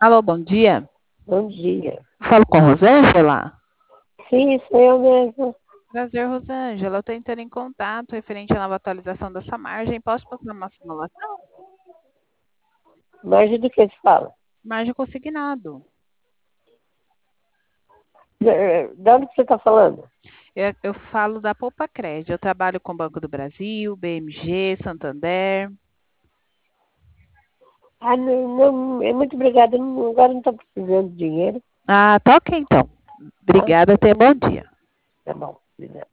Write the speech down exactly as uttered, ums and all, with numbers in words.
Alô, bom dia. Bom dia. Falo com Rosângela? Sim, sou eu mesmo. Prazer, Rosângela. Eu estou entrando em contato referente à nova atualização dessa margem. Posso passar uma simulação? Margem do que se fala? Margem consignado. De de onde que você está falando? Eu, eu falo da Poupa Crédito. Eu trabalho com o Banco do Brasil, B M G, Santander. Ah, não, não, é muito obrigada. Não- agora não estou precisando de dinheiro. Ah, tá ok então. Tá? Obrigada, tenha bom dia. Tá bom. Obrigada.